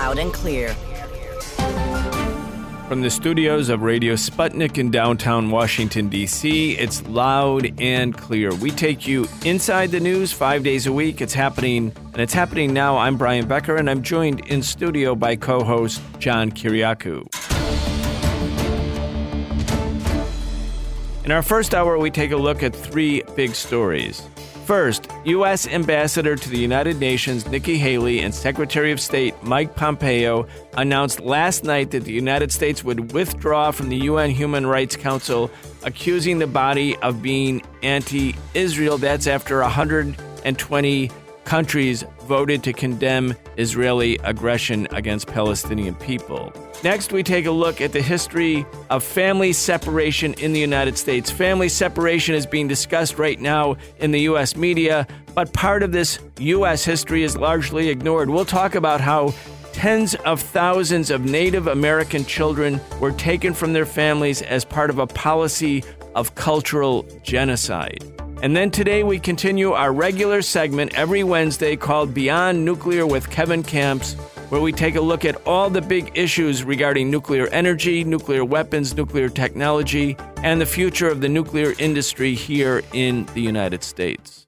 Loud and clear. From the studios of Radio Sputnik in downtown Washington, D.C., it's Loud and Clear. We take you inside the news 5 days a week. It's happening now. I'm Brian Becker, and I'm joined in studio by co-host John Kiriakou. In our first hour, we take a look at three big stories. First, U.S. Ambassador to the United Nations Nikki Haley and Secretary of State Mike Pompeo announced last night that the United States would withdraw from the UN Human Rights Council, accusing the body of being anti-Israel. That's after 120 countries voted to condemn Israeli aggression against Palestinian people. Next, we take a look at the history of family separation in the United States. Family separation is being discussed right now in the U.S. media, but part of this U.S. history is largely ignored. We'll talk about how tens of thousands of Native American children were taken from their families as part of a policy of cultural genocide. And then today we continue our regular segment every Wednesday called Beyond Nuclear with Kevin Camps, where we take a look at all the big issues regarding nuclear energy, nuclear weapons, nuclear technology, and the future of the nuclear industry here in the United States.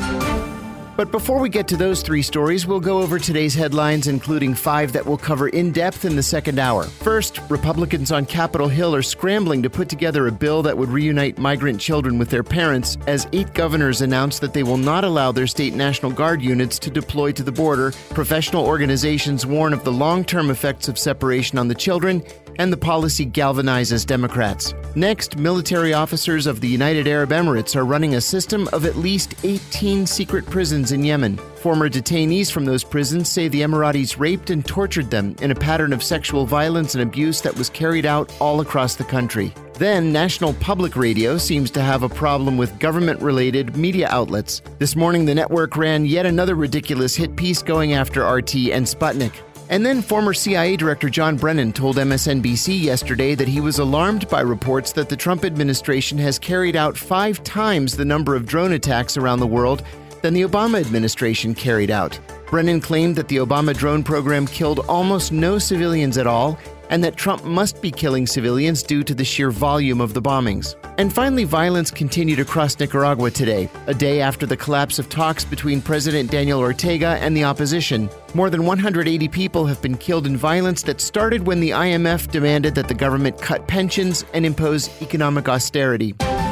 But before we get to those three stories, we'll go over today's headlines, including five that we'll cover in depth in the second hour. First, Republicans on Capitol Hill are scrambling to put together a bill that would reunite migrant children with their parents, as 8 governors announced that they will not allow their state National Guard units to deploy to the border. Professional organizations warn of the long-term effects of separation on the children, and the policy galvanizes Democrats. Next, military officers of the United Arab Emirates are running a system of at least 18 secret prisons in Yemen. Former detainees from those prisons say the Emiratis raped and tortured them in a pattern of sexual violence and abuse that was carried out all across the country. Then, National Public Radio seems to have a problem with government-related media outlets. This morning, the network ran yet another ridiculous hit piece going after RT and Sputnik. And then former CIA Director John Brennan told MSNBC yesterday that he was alarmed by reports that the Trump administration has carried out 5 times the number of drone attacks around the world than the Obama administration carried out. Brennan claimed that the Obama drone program killed almost no civilians at all, and that Trump must be killing civilians due to the sheer volume of the bombings. And finally, violence continued across Nicaragua today, a day after the collapse of talks between President Daniel Ortega and the opposition. More than 180 people have been killed in violence that started when the IMF demanded that the government cut pensions and impose economic austerity.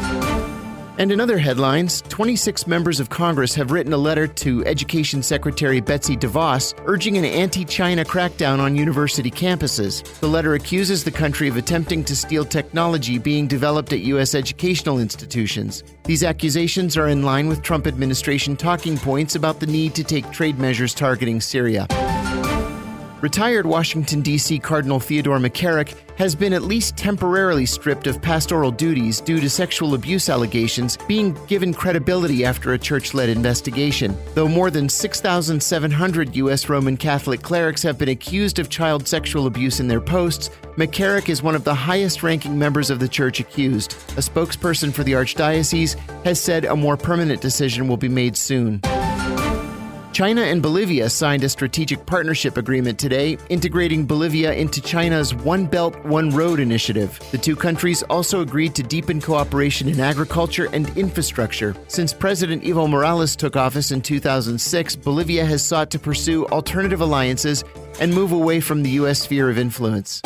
And in other headlines, 26 members of Congress have written a letter to Education Secretary Betsy DeVos urging an anti-China crackdown on university campuses. The letter accuses the country of attempting to steal technology being developed at U.S. educational institutions. These accusations are in line with Trump administration talking points about the need to take trade measures targeting Syria. Retired Washington, D.C. Cardinal Theodore McCarrick has been at least temporarily stripped of pastoral duties due to sexual abuse allegations being given credibility after a church-led investigation. Though more than 6,700 U.S. Roman Catholic clerics have been accused of child sexual abuse in their posts, McCarrick is one of the highest-ranking members of the church accused. A spokesperson for the Archdiocese has said a more permanent decision will be made soon. China and Bolivia signed a strategic partnership agreement today, integrating Bolivia into China's One Belt, One Road initiative. The two countries also agreed to deepen cooperation in agriculture and infrastructure. Since President Evo Morales took office in 2006, Bolivia has sought to pursue alternative alliances and move away from the U.S. sphere of influence.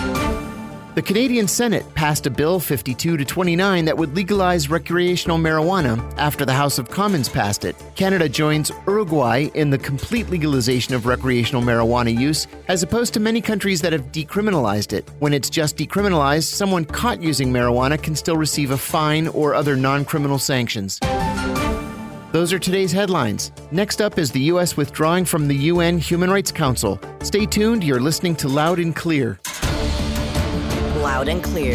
The Canadian Senate passed a bill 52-29 that would legalize recreational marijuana after the House of Commons passed it. Canada joins Uruguay in the complete legalization of recreational marijuana use, as opposed to many countries that have decriminalized it. When it's just decriminalized, someone caught using marijuana can still receive a fine or other non-criminal sanctions. Those are today's headlines. Next up is the U.S. withdrawing from the UN Human Rights Council. Stay tuned, you're listening to Loud and Clear. Loud and clear.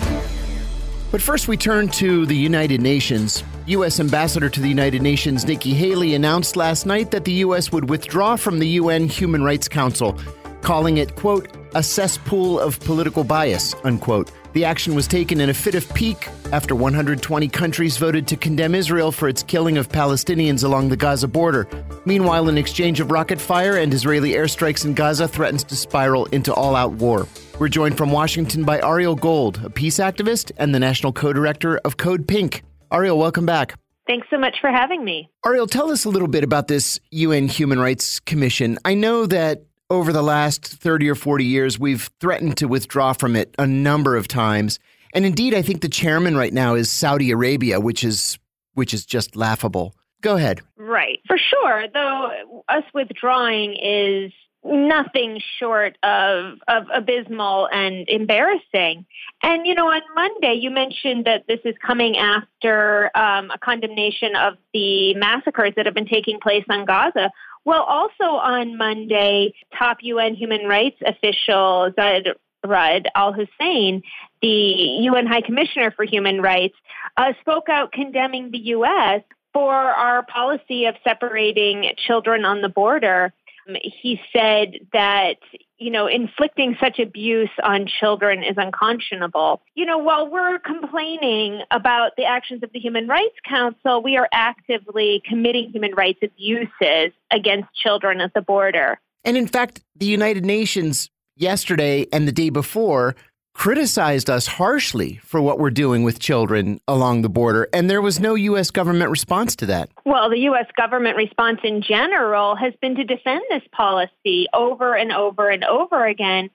But first we turn to the United Nations. U.S. Ambassador to the United Nations Nikki Haley announced last night that the U.S. would withdraw from the UN Human Rights Council, calling it, quote, a cesspool of political bias, unquote. The action was taken in a fit of pique after 120 countries voted to condemn Israel for its killing of Palestinians along the Gaza border. Meanwhile, an exchange of rocket fire and Israeli airstrikes in Gaza threatens to spiral into all-out war. We're joined from Washington by Ariel Gold, a peace activist and the national co-director of Code Pink. Ariel, welcome back. Thanks so much for having me. Ariel, tell us a little bit about this UN Human Rights Commission. I know that over the last 30 or 40 years, we've threatened to withdraw from it a number of times. And indeed, I think the chairman right now is Saudi Arabia, which is just laughable. Go ahead. Right. For sure. Though us withdrawing is nothing short of abysmal and embarrassing. And, on Monday, you mentioned that this is coming after a condemnation of the massacres that have been taking place on Gaza. Well, also on Monday, top UN human rights official Zeid Ra'ad Al Hussein, the UN High Commissioner for Human Rights, spoke out condemning the U.S. for our policy of separating children on the border. He said that, inflicting such abuse on children is unconscionable. While we're complaining about the actions of the Human Rights Council, we are actively committing human rights abuses against children at the border. And in fact, the United Nations yesterday and the day before criticized us harshly for what we're doing with children along the border, and there was no U.S. government response to that. Well, the U.S. government response in general has been to defend this policy over and over and over again.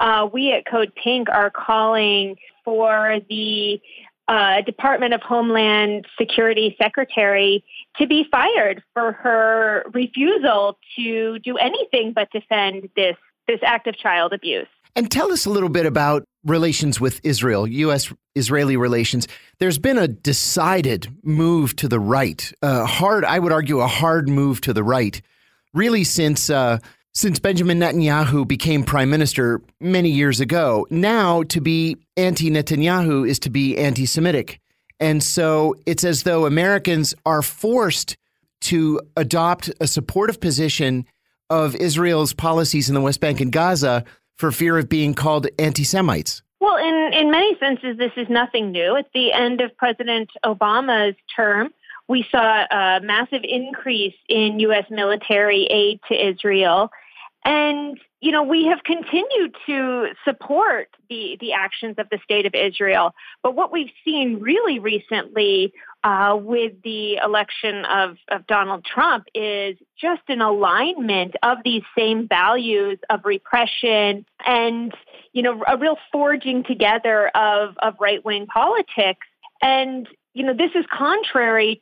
We at Code Pink are calling for the Department of Homeland Security Secretary to be fired for her refusal to do anything but defend this act of child abuse. And tell us a little bit about relations with Israel, U.S.-Israeli relations. There's been a decided move to the right, I would argue a hard move to the right, really since Benjamin Netanyahu became prime minister many years ago. Now, to be anti-Netanyahu is to be anti-Semitic. And so it's as though Americans are forced to adopt a supportive position of Israel's policies in the West Bank and Gaza for fear of being called anti-Semites. Well, in many senses, this is nothing new. At the end of President Obama's term, we saw a massive increase in U.S. military aid to Israel. And, we have continued to support the actions of the state of Israel. But what we've seen really recently with the election of Donald Trump is just an alignment of these same values of repression and, a real forging together of right-wing politics. And, this is contrary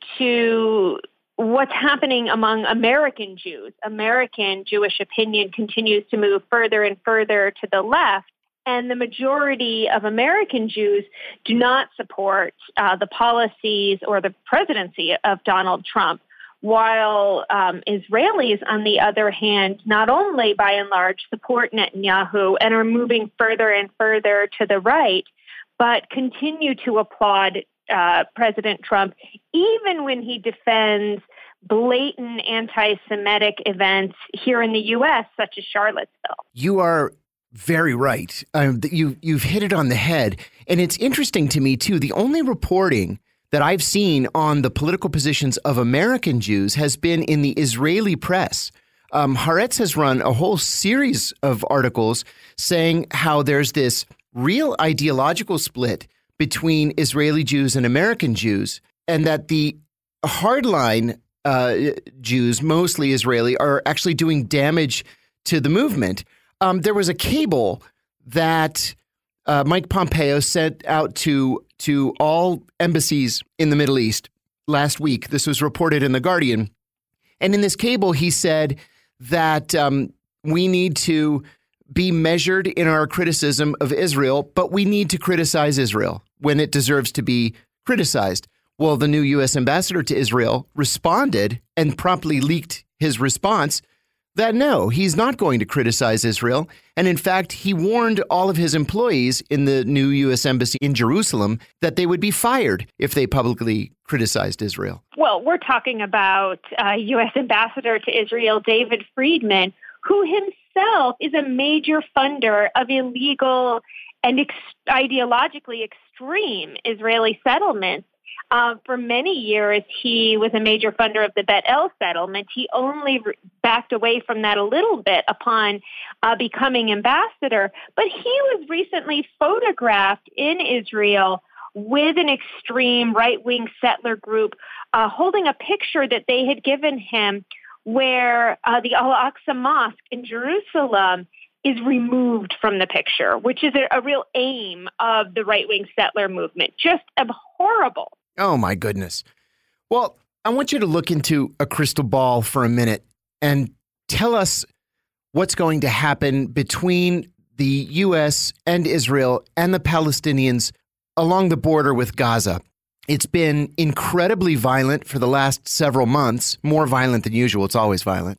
to what's happening among American Jews. American Jewish opinion continues to move further and further to the left. And the majority of American Jews do not support the policies or the presidency of Donald Trump, while Israelis, on the other hand, not only by and large support Netanyahu and are moving further and further to the right, but continue to applaud President Trump, even when he defends blatant anti-Semitic events here in the U.S., such as Charlottesville. You are very right. You've hit it on the head. And it's interesting to me, too. The only reporting that I've seen on the political positions of American Jews has been in the Israeli press. Haaretz has run a whole series of articles saying how there's this real ideological split between Israeli Jews and American Jews, and that the hardline Jews, mostly Israeli, are actually doing damage to the movement. There was a cable that Mike Pompeo sent out to all embassies in the Middle East last week. This was reported in The Guardian. And in this cable, he said that we need to be measured in our criticism of Israel, but we need to criticize Israel when it deserves to be criticized. Well, the new U.S. ambassador to Israel responded and promptly leaked his response that no, he's not going to criticize Israel. And in fact, he warned all of his employees in the new U.S. embassy in Jerusalem that they would be fired if they publicly criticized Israel. Well, we're talking about U.S. Ambassador to Israel, David Friedman, who himself is a major funder of illegal and ideologically extreme Israeli settlements. For many years, he was a major funder of the Bet El settlement. He only backed away from that a little bit upon becoming ambassador. But he was recently photographed in Israel with an extreme right-wing settler group holding a picture that they had given him where the Al-Aqsa Mosque in Jerusalem is removed from the picture, which is a real aim of the right-wing settler movement. Just horrible. Oh, my goodness. Well, I want you to look into a crystal ball for a minute and tell us what's going to happen between the U.S. and Israel and the Palestinians along the border with Gaza. It's been incredibly violent for the last several months, more violent than usual. It's always violent.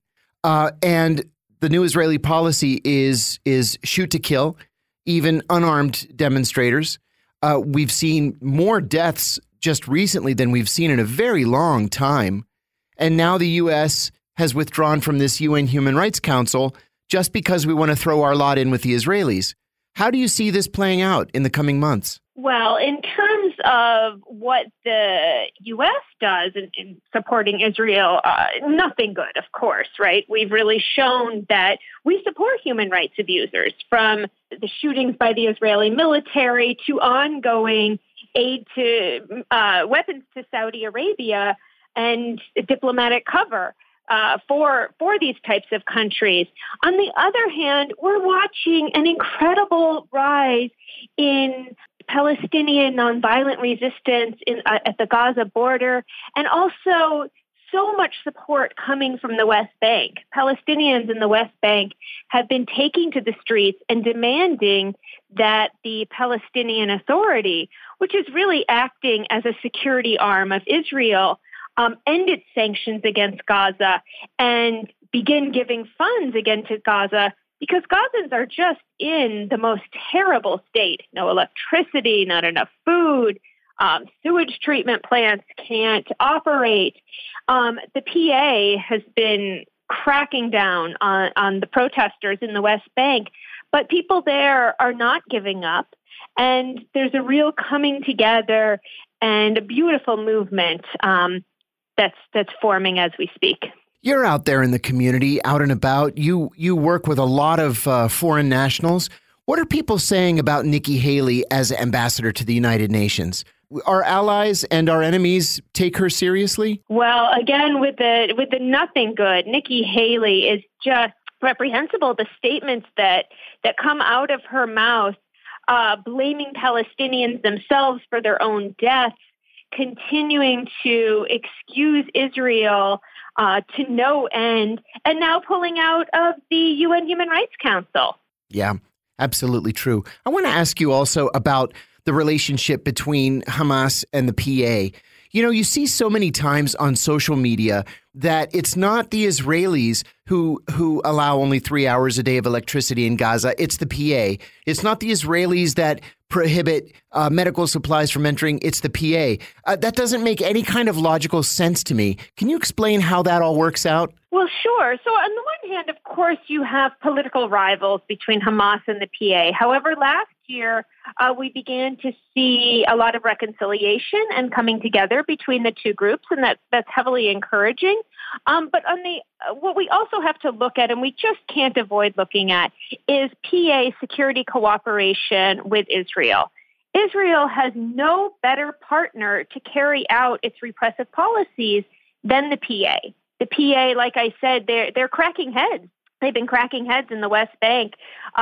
And the new Israeli policy is shoot to kill, even unarmed demonstrators. We've seen more deaths just recently than we've seen in a very long time. And now the U.S. has withdrawn from this UN Human Rights Council just because we want to throw our lot in with the Israelis. How do you see this playing out in the coming months? Well, in terms of what the U.S. does in supporting Israel, nothing good, of course, right? We've really shown that we support human rights abusers, from the shootings by the Israeli military to ongoing aid to weapons to Saudi Arabia and diplomatic cover for these types of countries. On the other hand, we're watching an incredible rise in Palestinian nonviolent resistance at the Gaza border, and also so much support coming from the West Bank. Palestinians in the West Bank have been taking to the streets and demanding that the Palestinian Authority, which is really acting as a security arm of Israel, end its sanctions against Gaza and begin giving funds again to Gaza, because Gazans are just in the most terrible state. No electricity, not enough food, sewage treatment plants can't operate. The PA has been cracking down on the protesters in the West Bank, but people there are not giving up. And there's a real coming together and a beautiful movement that's forming as we speak. You're out there in the community, out and about. You work with a lot of foreign nationals. What are people saying about Nikki Haley as ambassador to the United Nations? Our allies and our enemies take her seriously? Well, again, with the nothing good, Nikki Haley is just reprehensible. The statements that come out of her mouth, blaming Palestinians themselves for their own deaths, continuing to excuse Israel to no end, and now pulling out of the UN Human Rights Council. Yeah, absolutely true. I want to ask you also about the relationship between Hamas and the PA. You know, you see so many times on social media that it's not the Israelis who allow only 3 hours a day of electricity in Gaza. It's the PA. It's not the Israelis that prohibit medical supplies from entering. It's the PA. That doesn't make any kind of logical sense to me. Can you explain how that all works out? Well, sure. So on the one hand, of course, you have political rivals between Hamas and the PA. However, last year, we began to see a lot of reconciliation and coming together between the two groups, and that's heavily encouraging. But what we also have to look at, and we just can't avoid looking at, is PA security cooperation with Israel. Israel has no better partner to carry out its repressive policies than the PA. The PA, like I said, they're cracking heads. They've been cracking heads in the West Bank.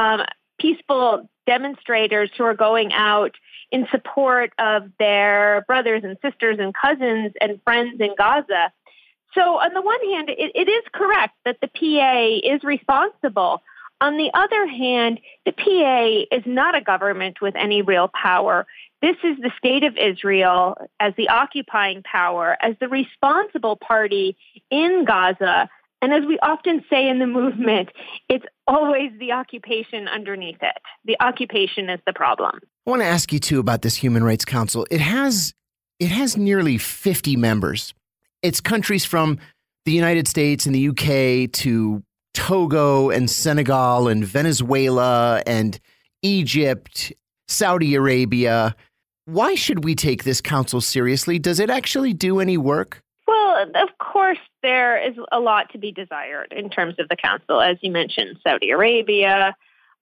Peaceful demonstrators who are going out in support of their brothers and sisters and cousins and friends in Gaza. So on the one hand, it is correct that the PA is responsible. On the other hand, the PA is not a government with any real power. This is the state of Israel as the occupying power, as the responsible party in Gaza. And as we often say in the movement, it's always the occupation underneath it. The occupation is the problem. I want to ask you, too, about this Human Rights Council. It has nearly 50 members. It's countries from the United States and the UK to Togo and Senegal and Venezuela and Egypt Saudi Arabia. Why should we take this council seriously? Does it actually do any work? Well, of course, there is a lot to be desired in terms of the council, as you mentioned, Saudi Arabia,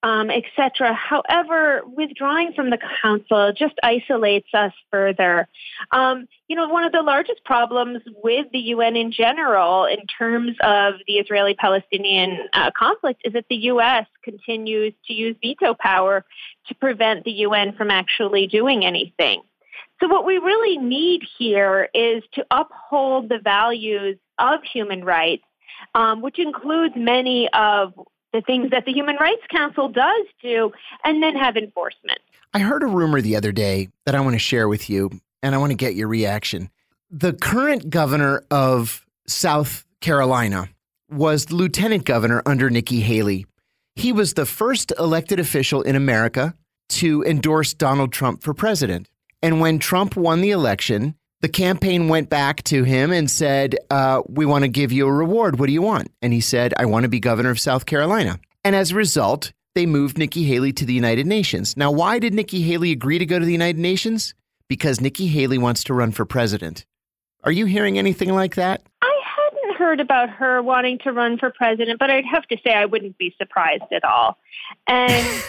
etc. However, withdrawing from the council just isolates us further. One of the largest problems with the UN in general, in terms of the Israeli-Palestinian conflict, is that the U.S. continues to use veto power to prevent the UN from actually doing anything. So what we really need here is to uphold the values of human rights, which includes many of the things that the Human Rights Council does do, and then have enforcement. I heard a rumor the other day that I want to share with you, and I want to get your reaction. The current governor of South Carolina was the lieutenant governor under Nikki Haley. He was the first elected official in America to endorse Donald Trump for president. And when Trump won the election, the campaign went back to him and said, we want to give you a reward. What do you want? And he said, I want to be governor of South Carolina. And as a result, they moved Nikki Haley to the United Nations. Now, why did Nikki Haley agree to go to the United Nations? Because Nikki Haley wants to run for president. Are you hearing anything like that? I hadn't heard about her wanting to run for president, but I'd have to say I wouldn't be surprised at all. And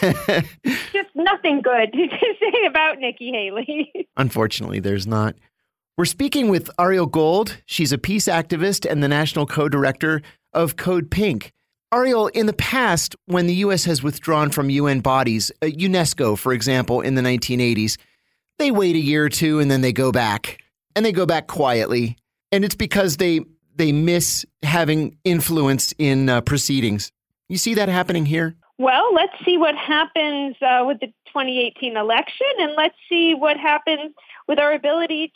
just nothing good to say about Nikki Haley. Unfortunately, there's not. We're speaking with Ariel Gold. She's a peace activist and the national co-director of Code Pink. Ariel, in the past, when the U.S. has withdrawn from UN bodies, UNESCO, for example, in the 1980s, they wait a year or two and then they go back. And they go back quietly. And it's because they miss having influence in proceedings. You see that happening here? Well, let's see what happens with the 2018 election, and let's see what happens with our ability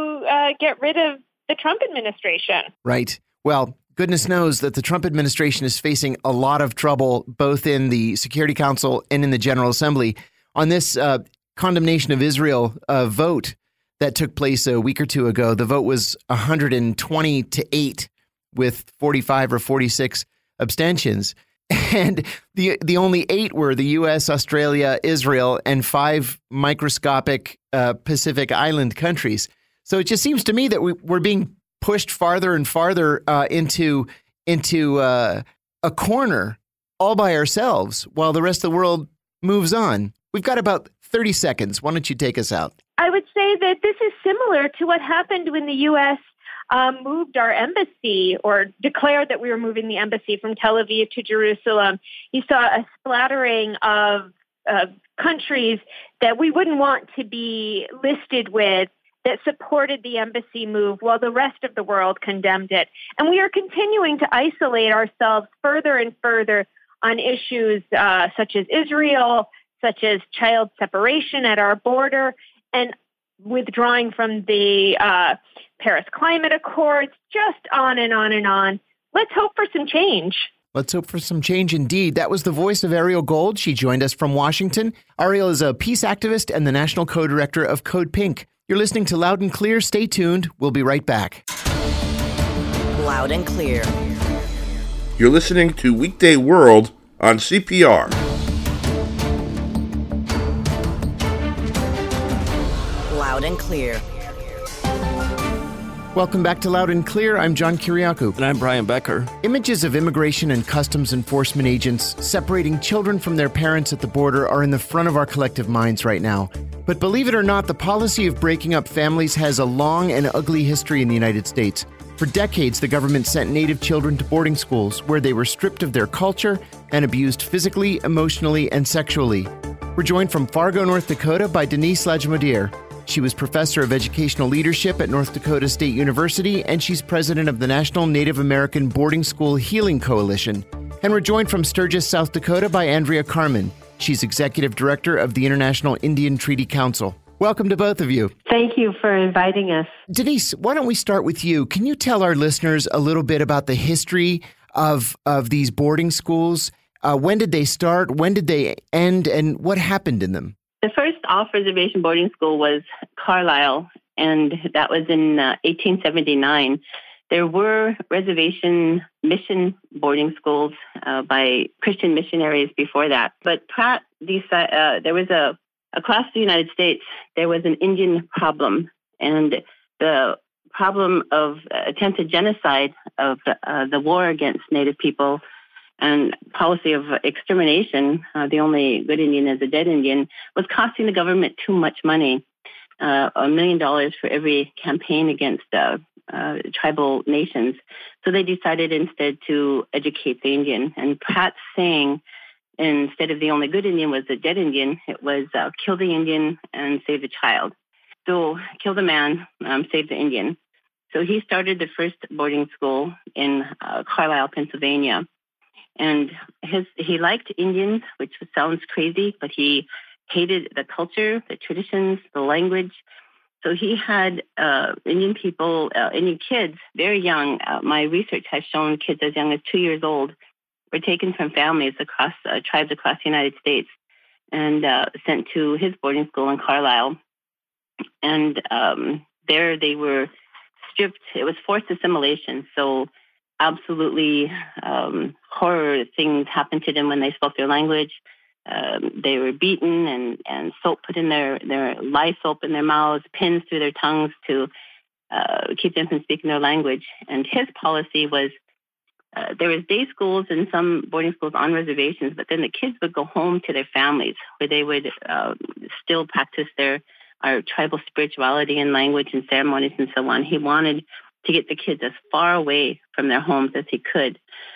to get rid of the Trump administration. Right. Well, goodness knows that the Trump administration is facing a lot of trouble, both in the Security Council and in the General Assembly, on this condemnation of Israel vote that took place a week or two ago. The vote was 120 to 8 with 45 or 46 abstentions. And the only 8 were the U.S., Australia, Israel, and 5 microscopic Pacific Island countries. So it just seems to me that we're being pushed farther and farther into a corner all by ourselves while the rest of the world moves on. We've got about 30 seconds. Why don't you take us out? I would say that this is similar to what happened when the U.S. moved our embassy, or declared that we were moving the embassy from Tel Aviv to Jerusalem. You saw a splattering of countries that we wouldn't want to be listed with that supported the embassy move while the rest of the world condemned it. And we are continuing to isolate ourselves further and further on issues such as Israel, such as child separation at our border, and withdrawing from the Paris Climate Accords, just on and on and on. Let's hope for some change. Let's hope for some change indeed. That was the voice of Ariel Gold. She joined us from Washington. Ariel is a peace activist and the national co-director of Code Pink. You're listening to Loud and Clear. Stay tuned. We'll be right back. Loud and Clear. You're listening to Weekday World on CPR. Loud and Clear. Welcome back to Loud and Clear. I'm John Kiriakou. And I'm Brian Becker. Images of immigration and customs enforcement agents separating children from their parents at the border are in the front of our collective minds right now. But believe it or not, the policy of breaking up families has a long and ugly history in the United States. For decades, the government sent Native children to boarding schools where they were stripped of their culture and abused physically, emotionally, and sexually. We're joined from Fargo, North Dakota by Denise Lajmodier. She was professor of educational leadership at North Dakota State University, and she's president of the National Native American Boarding School Healing Coalition. And we're joined from Sturgis, South Dakota by Andrea Carmen. She's executive director of the International Indian Treaty Council. Welcome to both of you. Thank you for inviting us. Denise, why don't we start with you? Can you tell our listeners a little bit about the history of these boarding schools? When did they start? When did they end? And what happened in them? The first off-reservation boarding school was Carlisle, and that was in 1879. There were reservation mission boarding schools by Christian missionaries before that. But Pratt decided there was a across the United States, there was an Indian problem, and the problem of attempted genocide of the war against Native people and policy of extermination, the only good Indian is a dead Indian, was costing the government too much money, $1 million for every campaign against tribal nations. So they decided instead to educate the Indian. And Pratt's saying, instead of the only good Indian was a dead Indian, it was kill the Indian and save the child. So kill the man, save the Indian. So he started the first boarding school in Carlisle, Pennsylvania. And he liked Indians, which sounds crazy, but he hated the culture, the traditions, the language. So he had Indian people, Indian kids, very young. My research has shown kids as young as 2 years old were taken from families across tribes across the United States and sent to his boarding school in Carlisle. And there they were stripped. It was forced assimilation. So absolutely horror things happened to them when they spoke their language. They were beaten and soap put in their lye soap in their mouths, pins through their tongues to keep them from speaking their language. And his policy was there was day schools and some boarding schools on reservations, but then the kids would go home to their families where they would still practice our tribal spirituality and language and ceremonies and so on. He wanted to get the kids as far away from their homes as he could.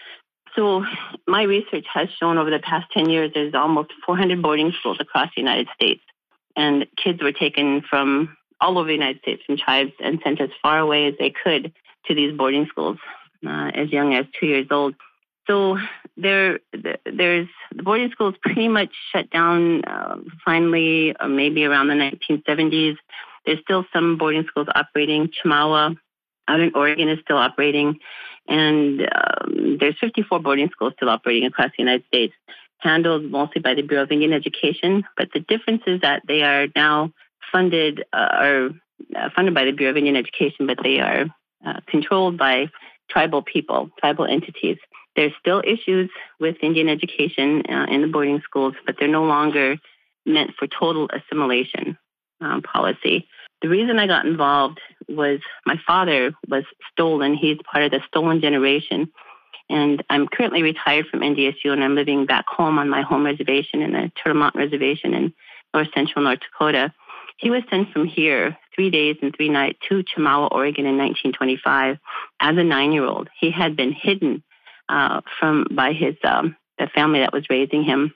So my research has shown over the past 10 years, there's almost 400 boarding schools across the United States. And kids were taken from all over the United States, from tribes, and sent as far away as they could to these boarding schools, as young as 2 years old. So there's the boarding schools pretty much shut down finally, maybe around the 1970s. There's still some boarding schools operating. Chemawa out in Oregon is still operating. And there's 54 boarding schools still operating across the United States, handled mostly by the Bureau of Indian Education. But the difference is that they are now funded by the Bureau of Indian Education, but they are controlled by tribal people, tribal entities. There's still issues with Indian education in the boarding schools, but they're no longer meant for total assimilation policy. The reason I got involved was my father was stolen. He's part of the stolen generation. And I'm currently retired from NDSU, and I'm living back home on my home reservation in the Turtle Mountain Reservation in north central North Dakota. He was sent from here 3 days and 3 nights to Chemawa, Oregon in 1925 as a 9-year-old. He had been hidden by the family that was raising him.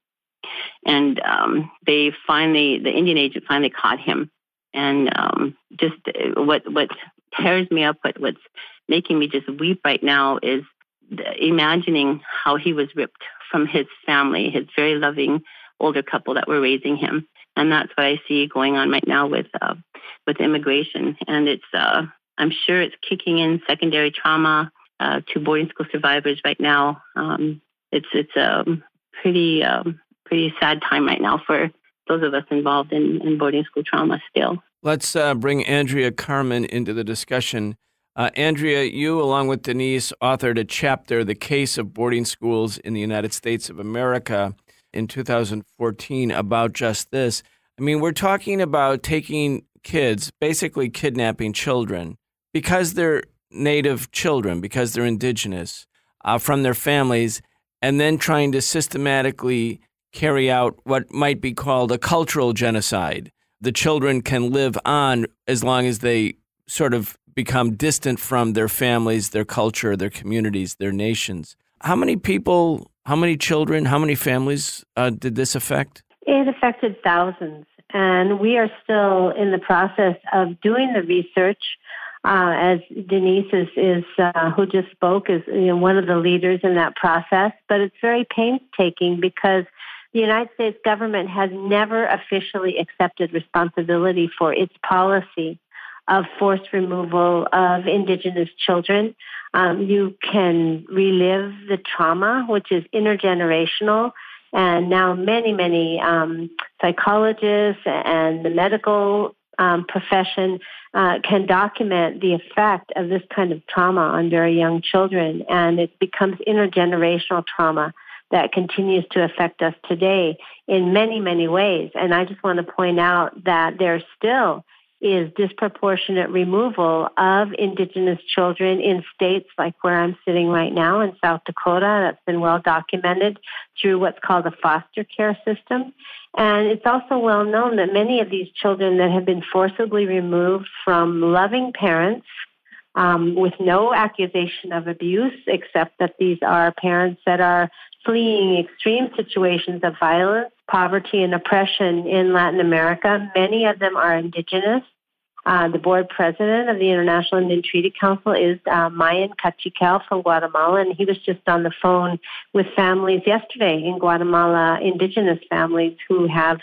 And the Indian agent finally caught him. And just what tears me up, what's making me just weep right now is imagining how he was ripped from his family, his very loving older couple that were raising him. And that's what I see going on right now with immigration. And it's I'm sure it's kicking in secondary trauma to boarding school survivors right now. It's a pretty sad time right now for those of us involved in boarding school trauma still. Let's bring Andrea Carmen into the discussion. Andrea, you, along with Denise, authored a chapter, The Case of Boarding Schools in the United States of America, in 2014 about just this. I mean, we're talking about taking kids, basically kidnapping children, because they're Native children, because they're indigenous, from their families, and then trying to systematically carry out what might be called a cultural genocide. The children can live on as long as they sort of become distant from their families, their culture, their communities, their nations. How many people, how many children, how many families did this affect? It affected thousands, and we are still in the process of doing the research. As Denise is who just spoke, is one of the leaders in that process. But it's very painstaking because the United States government has never officially accepted responsibility for its policy of forced removal of Indigenous children. You can relive the trauma, which is intergenerational, and now many psychologists and the medical profession can document the effect of this kind of trauma on very young children, and it becomes intergenerational trauma. that continues to affect us today in many, many ways. And I just want to point out that there still is disproportionate removal of Indigenous children in states like where I'm sitting right now in South Dakota. That's been well documented through what's called a foster care system. And it's also well known that many of these children that have been forcibly removed from loving parents with no accusation of abuse, except that these are parents that are fleeing extreme situations of violence, poverty, and oppression in Latin America. Many of them are Indigenous. The board president of the International Indian Treaty Council is Mayan Cachiquel from Guatemala, and he was just on the phone with families yesterday in Guatemala, Indigenous families who have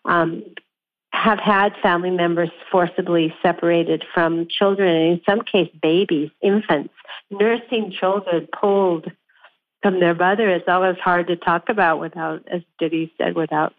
had family members forcibly separated from children, and in some cases babies, infants, nursing children pulled from their mother. It's always hard to talk about without, as Denise said, without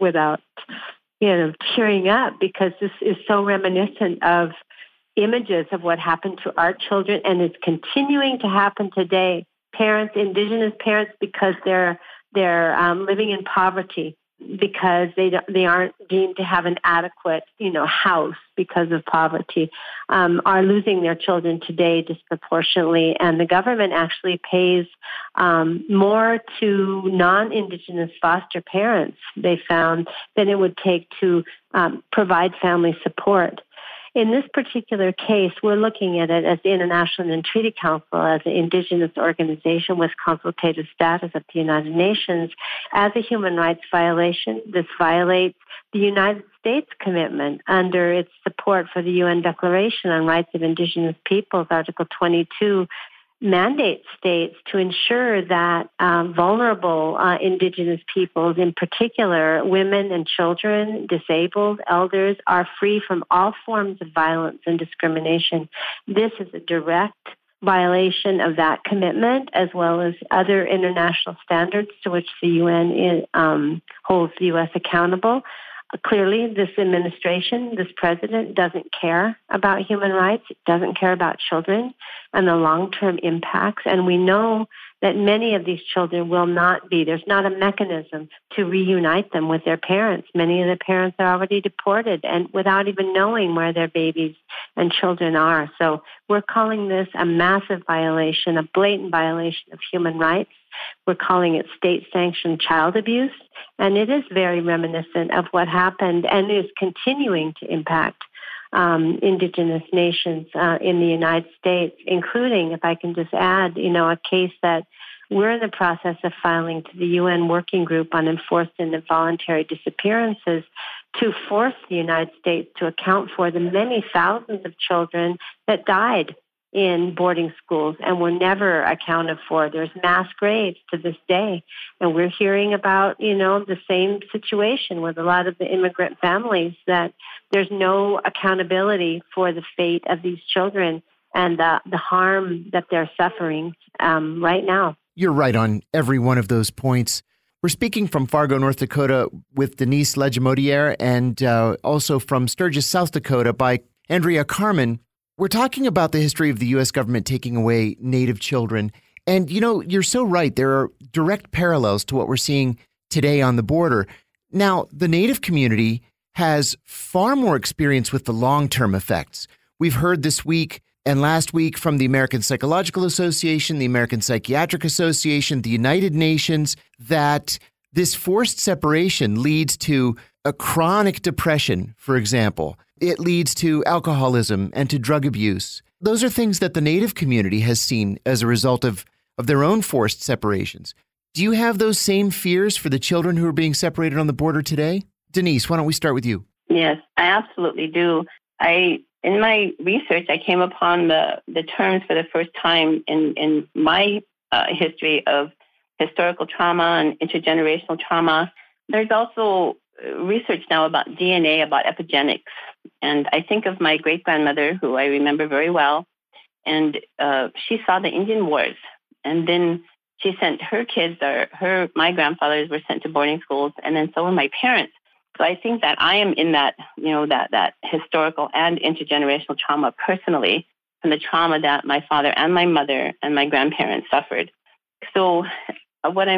tearing up, because this is so reminiscent of images of what happened to our children, and it's continuing to happen today. Parents, Indigenous parents, because they're living in poverty, because they aren't deemed to have an adequate, house because of poverty, are losing their children today disproportionately. And the government actually pays more to non-Indigenous foster parents, they found, than it would take to provide family support. In this particular case, we're looking at it as the International Indian Treaty Council, as an Indigenous organization with consultative status at the United Nations, as a human rights violation. This violates the United States commitment under its support for the UN Declaration on Rights of Indigenous Peoples, Article 22, mandates states to ensure that vulnerable Indigenous peoples, in particular women and children, disabled, elders, are free from all forms of violence and discrimination. This is a direct violation of that commitment, as well as other international standards to which the UN holds the U.S. accountable. Clearly, this administration, this president, doesn't care about human rights. It doesn't care about children and the long-term impacts. And we know that many of these children will not be. There's not a mechanism to reunite them with their parents. Many of the parents are already deported and without even knowing where their babies and children are. So we're calling this a massive violation, a blatant violation of human rights. We're calling it state-sanctioned child abuse, and it is very reminiscent of what happened and is continuing to impact Indigenous nations in the United States, including, if I can just add, a case that we're in the process of filing to the UN Working Group on Enforced and Involuntary Disappearances to force the United States to account for the many thousands of children that died in boarding schools and were never accounted for. There's mass graves to this day. And we're hearing about, the same situation with a lot of the immigrant families, that there's no accountability for the fate of these children and the harm that they're suffering right now. You're right on every one of those points. We're speaking from Fargo, North Dakota with Denise Legimodiere, and also from Sturgis, South Dakota by Andrea Carmen. We're talking about the history of the U.S. government taking away Native children. And, you're so right. There are direct parallels to what we're seeing today on the border. Now, the Native community has far more experience with the long-term effects. We've heard this week and last week from the American Psychological Association, the American Psychiatric Association, the United Nations, that this forced separation leads to a chronic depression, for example. It leads to alcoholism and to drug abuse. Those are things that the Native community has seen as a result of their own forced separations. Do you have those same fears for the children who are being separated on the border today? Denise, why don't we start with you? Yes, I absolutely do. In my research, I came upon the terms for the first time in my history of historical trauma and intergenerational trauma. There's also research now about DNA, about epigenetics. And I think of my great-grandmother, who I remember very well, and she saw the Indian Wars. And then she sent her kids, my grandfathers were sent to boarding schools, and then so were my parents. So I think that I am in that, that historical and intergenerational trauma personally, from the trauma that my father and my mother and my grandparents suffered. So what I'm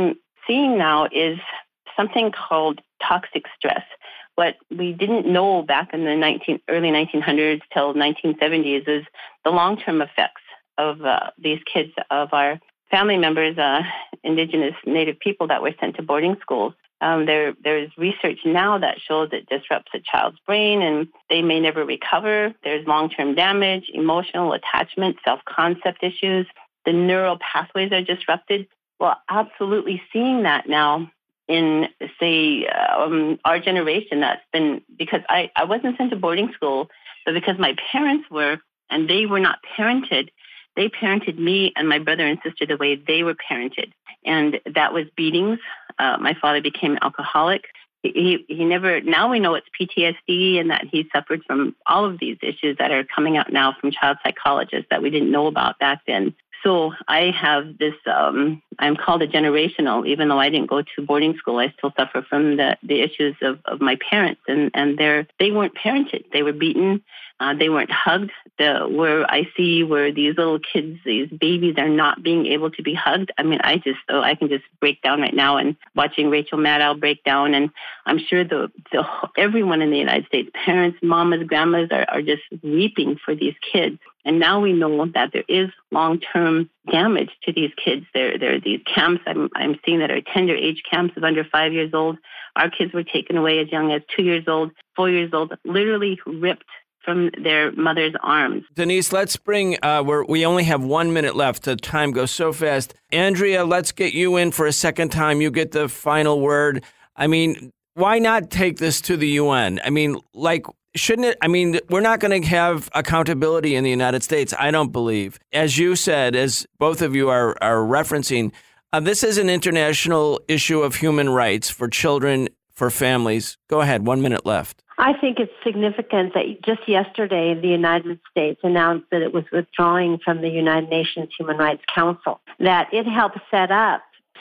seeing now is something called toxic stress. What we didn't know back in the early 1900s till 1970s is the long-term effects of these kids, of our family members, Indigenous Native people that were sent to boarding schools. There's research now that shows it disrupts a child's brain and they may never recover. There's long-term damage, emotional attachment, self-concept issues. The neural pathways are disrupted. Well, absolutely seeing that now in, say, our generation. That's been because I wasn't sent to boarding school, but because my parents were, and they were not parented. They parented me and my brother and sister the way they were parented. And that was beatings. My father became alcoholic. He never, now we know it's PTSD and that he suffered from all of these issues that are coming out now from child psychologists that we didn't know about back then. So I have this, I'm called a generational, even though I didn't go to boarding school, I still suffer from the issues of my parents. And they weren't parented. They were beaten. They weren't hugged. Where I see where these little kids, these babies are not being able to be hugged. I mean, I can just break down right now and watching Rachel Maddow break down. And I'm sure everyone in the United States, parents, mamas, grandmas are just weeping for these kids. And now we know that there is long-term damage to these kids. There are these camps I'm seeing that are tender age camps of under 5 years old. Our kids were taken away as young as 2 years old, 4 years old, literally ripped from their mother's arms. Denise, let's bring, we only have 1 minute left. The time goes so fast. Andrea, let's get you in for a second time. You get the final word. I mean, why not take this to the UN? I mean, shouldn't it? I mean, we're not going to have accountability in the United States, I don't believe. As you said, as both of you are referencing, this is an international issue of human rights for children, for families. Go ahead, 1 minute left. I think it's significant that just yesterday the United States announced that it was withdrawing from the United Nations Human Rights Council, that it helped set up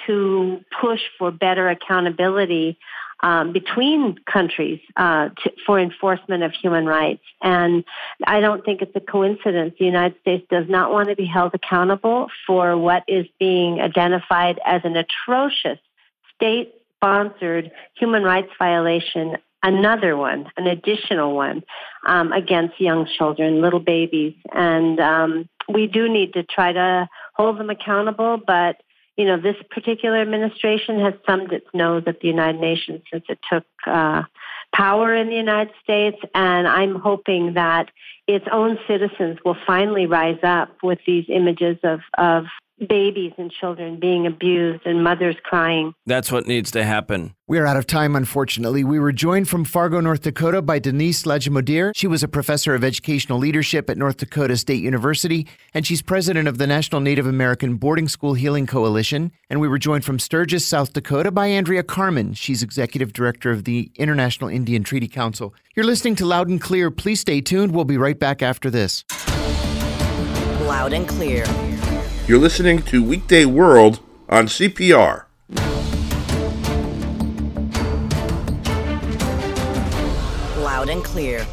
to push for better accountability between countries for enforcement of human rights. And I don't think it's a coincidence. The United States does not want to be held accountable for what is being identified as an atrocious state-sponsored human rights violation, another one, an additional one, against young children, little babies. And we do need to try to hold them accountable, but this particular administration has thumbed its nose at the United Nations since it took power in the United States, and I'm hoping that its own citizens will finally rise up with these images of babies and children being abused and mothers crying. That's what needs to happen. We are out of time, unfortunately. We were joined from Fargo, North Dakota by Denise Lejimodir. She was a professor of educational leadership at North Dakota State University, and she's president of the National Native American Boarding School Healing Coalition. And we were joined from Sturgis, South Dakota by Andrea Carmen. She's executive director of the International Indian Treaty Council. You're listening to Loud and Clear. Please stay tuned. We'll be right back after this. Loud and Clear. You're listening to Weekday World on CPR. Loud and Clear.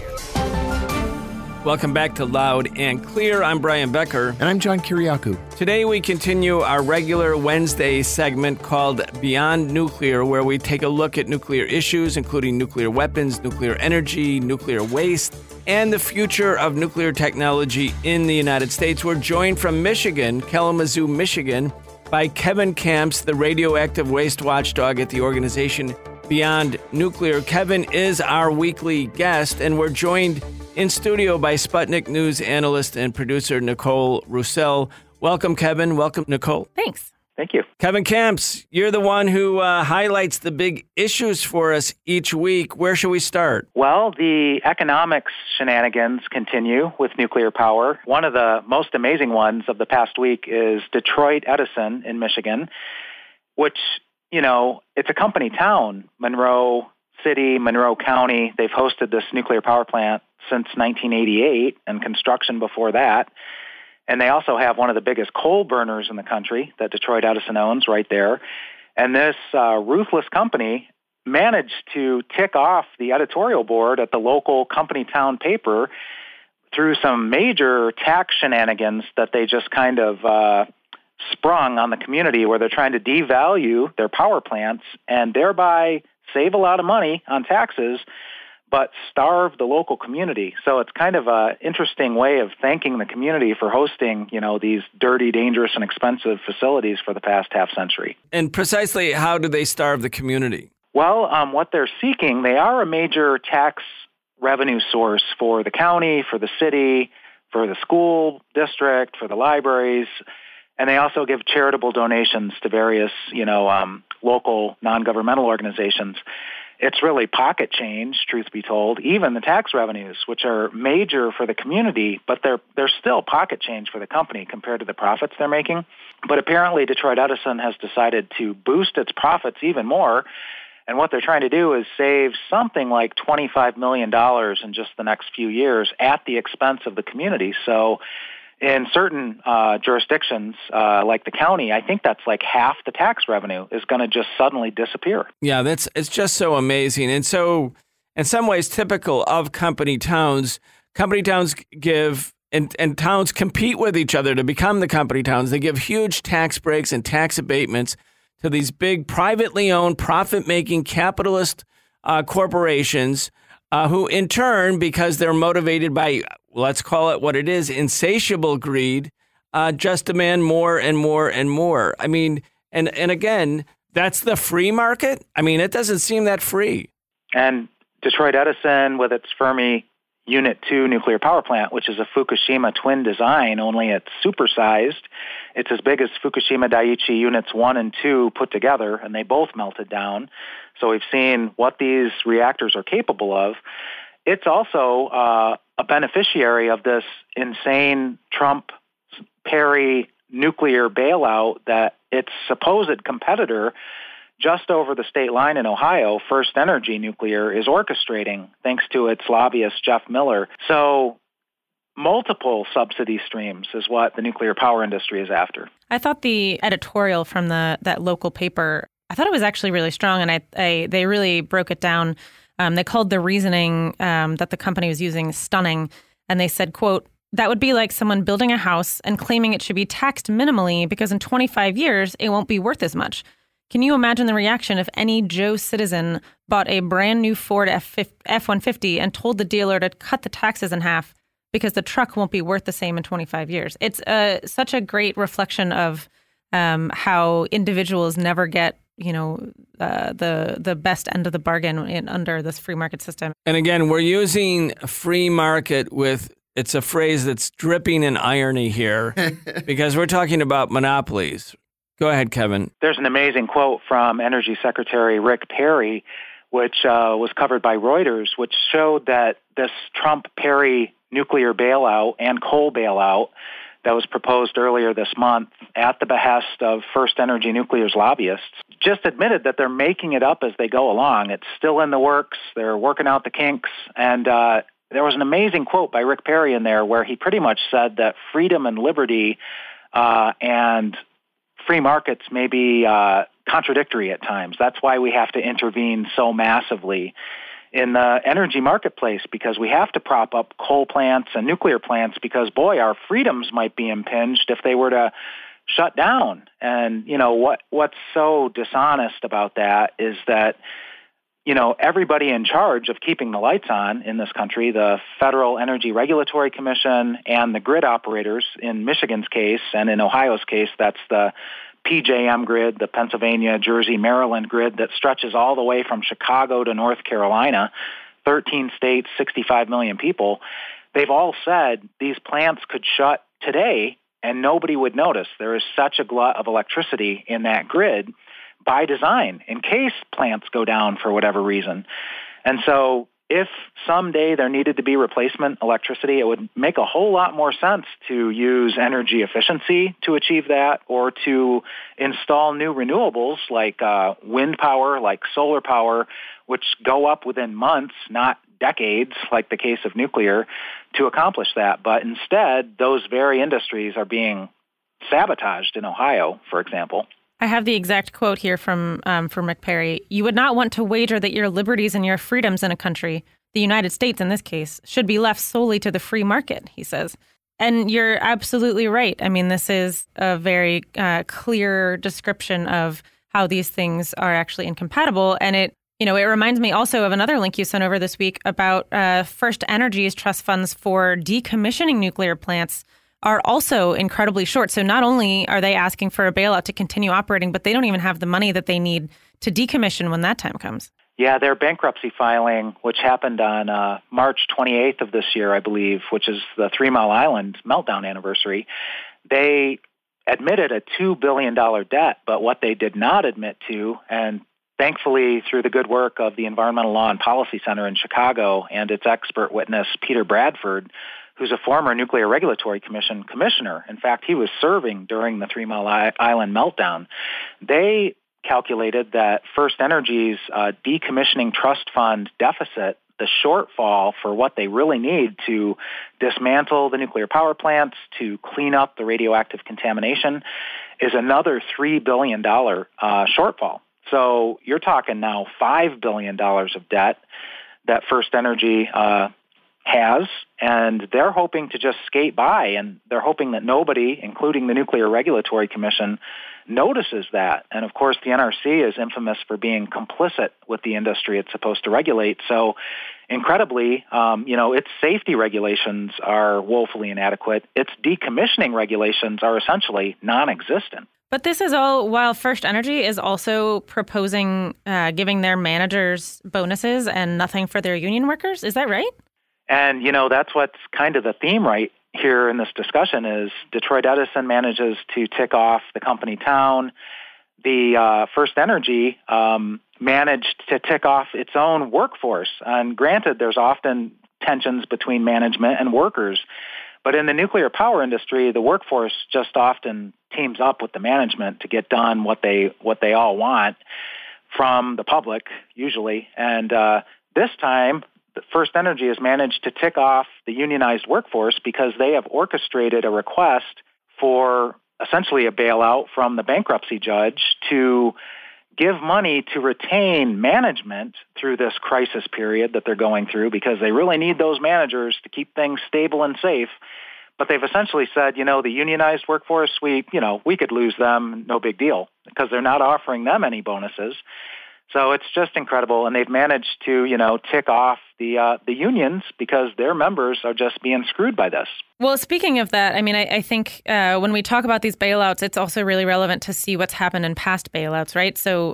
Welcome back to Loud and Clear. I'm Brian Becker. And I'm John Kiriakou. Today we continue our regular Wednesday segment called Beyond Nuclear, where we take a look at nuclear issues, including nuclear weapons, nuclear energy, nuclear waste, and the future of nuclear technology in the United States. We're joined from Michigan, Kalamazoo, Michigan, by Kevin Kamps, the radioactive waste watchdog at the organization Beyond Nuclear. Kevin is our weekly guest, and we're joined in studio by Sputnik News analyst and producer Nicole Roussel. Welcome, Kevin. Welcome, Nicole. Thanks. Thank you. Kevin Kamps, you're the one who highlights the big issues for us each week. Where should we start? Well, the economics shenanigans continue with nuclear power. One of the most amazing ones of the past week is Detroit Edison in Michigan, which, it's a company town. Monroe City, Monroe County, they've hosted this nuclear power plant since 1988 and construction before that. And they also have one of the biggest coal burners in the country that Detroit Edison owns right there. And this ruthless company managed to tick off the editorial board at the local company town paper through some major tax shenanigans that they just kind of sprung on the community where they're trying to devalue their power plants and thereby save a lot of money on taxes, but starve the local community. So it's kind of an interesting way of thanking the community for hosting, these dirty, dangerous, and expensive facilities for the past half century. And precisely how do they starve the community? Well, what they're seeking, they are a major tax revenue source for the county, for the city, for the school district, for the libraries, and they also give charitable donations to various, local non-governmental organizations. It's really pocket change, truth be told. Even the tax revenues, which are major for the community, but they're still pocket change for the company compared to the profits they're making. But apparently Detroit Edison has decided to boost its profits even more. And what they're trying to do is save something like $25 million in just the next few years at the expense of the community. So in certain jurisdictions, like the county, I think that's like half the tax revenue is going to just suddenly disappear. Yeah, it's just so amazing. And so in some ways typical of company towns give, and towns compete with each other to become the company towns. They give huge tax breaks and tax abatements to these big privately owned, profit-making capitalist corporations who in turn, because they're motivated by, let's call it what it is, insatiable greed, just demand more and more and more. I mean, and again, that's the free market? I mean, it doesn't seem that free. And Detroit Edison, with its Fermi Unit 2 nuclear power plant, which is a Fukushima twin design, only it's supersized. It's as big as Fukushima Daiichi Units 1 and 2 put together, and they both melted down. So we've seen what these reactors are capable of. It's also a beneficiary of this insane Trump-Perry nuclear bailout that its supposed competitor just over the state line in Ohio, First Energy Nuclear, is orchestrating, thanks to its lobbyist, Jeff Miller. So multiple subsidy streams is what the nuclear power industry is after. I thought the editorial from that local paper, I thought it was actually really strong, and they really broke it down. They called the reasoning that the company was using stunning, and they said, quote, "That would be like someone building a house and claiming it should be taxed minimally because in 25 years it won't be worth as much. Can you imagine the reaction if any Joe citizen bought a brand new Ford F-150 and told the dealer to cut the taxes in half because the truck won't be worth the same in 25 years? It's such a great reflection of how individuals never get, the best end of the bargain under this free market system. And again, we're using free market with, it's a phrase that's dripping in irony here because we're talking about monopolies. Go ahead, Kevin. There's an amazing quote from Energy Secretary Rick Perry, which was covered by Reuters, which showed that this Trump-Perry nuclear bailout and coal bailout that was proposed earlier this month at the behest of First Energy Nuclear's lobbyists just admitted that they're making it up as they go along. It's still in the works. They're working out the kinks. And there was an amazing quote by Rick Perry in there where he pretty much said that freedom and liberty and free markets may be contradictory at times. That's why we have to intervene so massively in the energy marketplace, because we have to prop up coal plants and nuclear plants because, boy, our freedoms might be impinged if they were to shut down. And, what's so dishonest about that is that, everybody in charge of keeping the lights on in this country, the Federal Energy Regulatory Commission and the grid operators, in Michigan's case and in Ohio's case, that's the PJM grid, the Pennsylvania, Jersey, Maryland grid that stretches all the way from Chicago to North Carolina, 13 states, 65 million people. They've all said these plants could shut today and nobody would notice. There is such a glut of electricity in that grid by design in case plants go down for whatever reason. And so if someday there needed to be replacement electricity, it would make a whole lot more sense to use energy efficiency to achieve that, or to install new renewables like wind power, like solar power, which go up within months, not decades, like the case of nuclear, to accomplish that. But instead, those very industries are being sabotaged in Ohio, for example. I have the exact quote here from Rick Perry. "You would not want to wager that your liberties and your freedoms in a country, the United States in this case, should be left solely to the free market," he says. And you're absolutely right. I mean, this is a very clear description of how these things are actually incompatible. And it reminds me also of another link you sent over this week about First Energy's trust funds for decommissioning nuclear plants are also incredibly short. So not only are they asking for a bailout to continue operating, but they don't even have the money that they need to decommission when that time comes. Yeah, their bankruptcy filing, which happened on March 28th of this year, I believe, which is the 3 Mile Island meltdown anniversary, they admitted a $2 billion debt, but what they did not admit to, and thankfully through the good work of the Environmental Law and Policy Center in Chicago and its expert witness, Peter Bradford, who's a former Nuclear Regulatory Commission commissioner. In fact, he was serving during the 3 Mile Island meltdown. They calculated that First Energy's decommissioning trust fund deficit, the shortfall for what they really need to dismantle the nuclear power plants, to clean up the radioactive contamination, is another $3 billion shortfall. So you're talking now $5 billion of debt that First Energy has, and they're hoping to just skate by, and they're hoping that nobody, including the Nuclear Regulatory Commission, notices that. And of course, the NRC is infamous for being complicit with the industry it's supposed to regulate. So incredibly, its safety regulations are woefully inadequate. Its decommissioning regulations are essentially non-existent. But this is all while First Energy is also proposing giving their managers bonuses and nothing for their union workers. Is that right? And, that's what's kind of the theme right here in this discussion is Detroit Edison manages to tick off the company town. The First Energy managed to tick off its own workforce. And granted, there's often tensions between management and workers. But in the nuclear power industry, the workforce just often teams up with the management to get done what they all want from the public, usually. And this time, First Energy has managed to tick off the unionized workforce because they have orchestrated a request for essentially a bailout from the bankruptcy judge to give money to retain management through this crisis period that they're going through because they really need those managers to keep things stable and safe. But they've essentially said, the unionized workforce, we could lose them, no big deal, because they're not offering them any bonuses. So it's just incredible, and they've managed to, tick off the unions because their members are just being screwed by this. Well, speaking of that, I mean, I think when we talk about these bailouts, it's also really relevant to see what's happened in past bailouts, right? So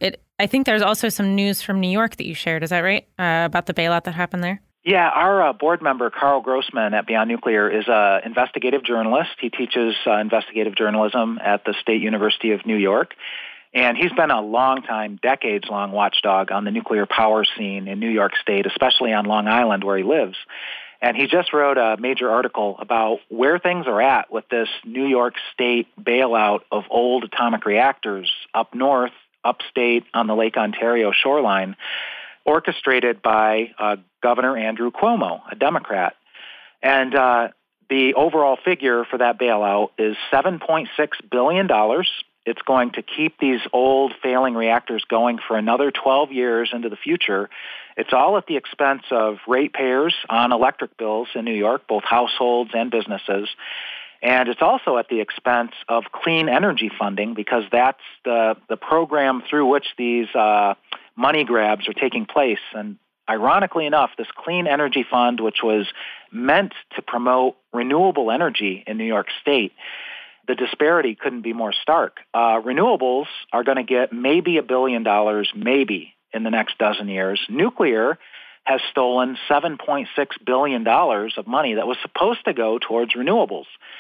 I think there's also some news from New York that you shared. Is that right, about the bailout that happened there? Yeah, our board member, Carl Grossman at Beyond Nuclear, is an investigative journalist. He teaches investigative journalism at the State University of New York. And he's been a long-time, decades-long watchdog on the nuclear power scene in New York State, especially on Long Island where he lives. And he just wrote a major article about where things are at with this New York State bailout of old atomic reactors up north, upstate on the Lake Ontario shoreline, orchestrated by Governor Andrew Cuomo, a Democrat. And the overall figure for that bailout is $7.6 billion. It's going to keep these old failing reactors going for another 12 years into the future. It's all at the expense of ratepayers on electric bills in New York, both households and businesses. And it's also at the expense of clean energy funding because that's the program through which these money grabs are taking place. And ironically enough, this clean energy fund, which was meant to promote renewable energy in New York State, the disparity couldn't be more stark. Renewables are going to get maybe $1 billion, maybe, in the next dozen years. Nuclear has stolen $7.6 billion of money that was supposed to go towards renewables.